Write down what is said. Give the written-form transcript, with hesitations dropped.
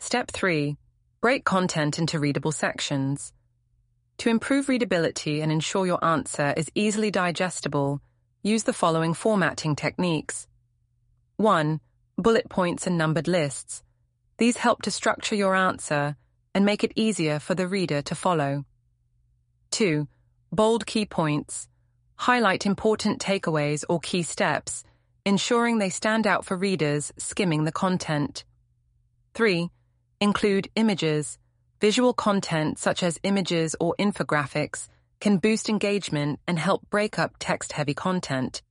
Step 3. Break content into readable sections. To improve readability and ensure your answer is easily digestible, use the following formatting techniques. 1. Bullet points and numbered lists. These help to structure your answer and make it easier for the reader to follow. 2. Bold key points. Highlight important takeaways or key steps, ensuring they stand out for readers skimming the content. 3. Include images. Visual content such as images or infographics can boost engagement and help break up text-heavy content.